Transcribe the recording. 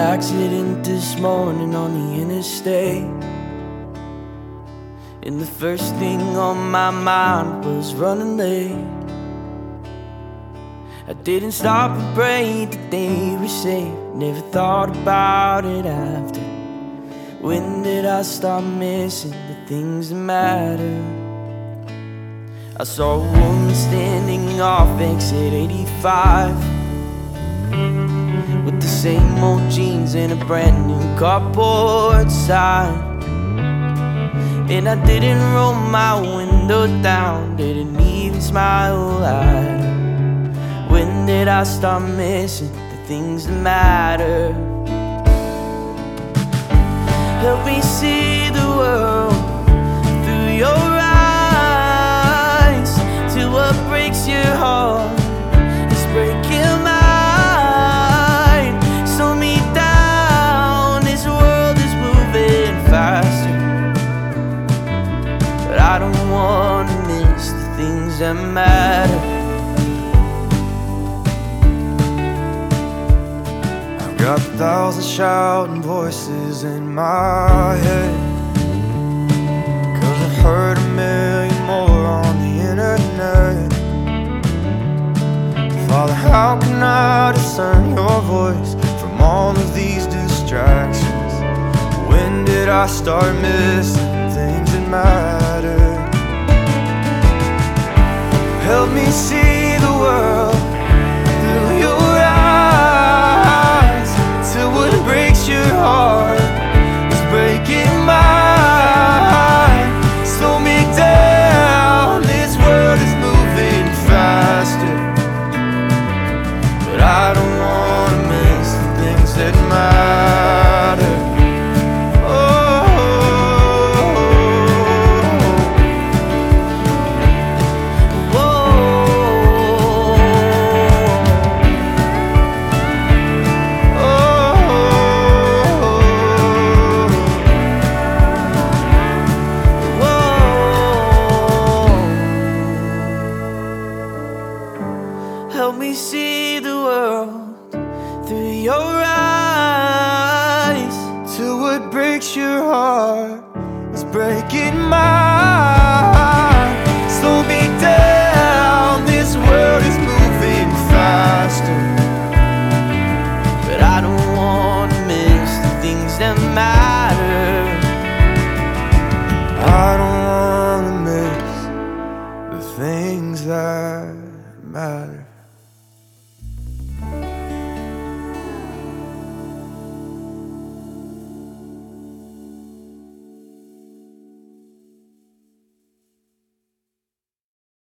accident this morning on the interstate, and the first thing on my mind was running late. I didn't stop and pray that they were safe, never thought about it after. When did I start missing the things that matter? I saw a woman standing off exit 85 with the same old jeans and a brand new cardboard sign. And I didn't roll my window down, didn't even smile at her. When did I start missing the things that matter? Help me see the world through your eyes, to what breaks your heart is breaking mine. Slow me down, this world is moving faster, but I don't wanna miss the things that matter. Got 1,000 shouting voices in my head, 'cause I've heard 1,000,000 more on the internet. Father, how can I discern your voice from all of these distractions? When did I start missing things that matter? Help me see the world